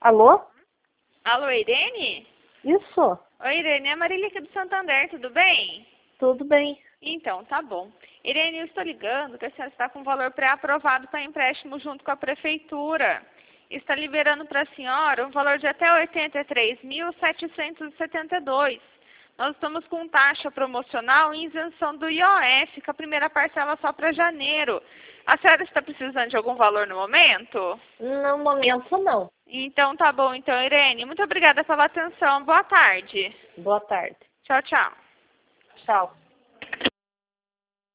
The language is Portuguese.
Alô? Alô, Irene? Isso, Oi, Irene, é a Marília aqui do Santander, tudo bem? tudo bem. Então, tá bom. Irene, eu estou ligando que a senhora está com o valor pré-aprovado para empréstimo junto com a prefeitura. Está liberando para a senhora um valor de até R$ 83.772. Nós estamos com taxa promocional e isenção do IOF, com a primeira parcela só para janeiro. A senhora está precisando de algum valor no momento? No momento, não. Então, tá bom. Então, Irene, muito obrigada pela atenção. Boa tarde. Boa tarde. Tchau, tchau. Tchau.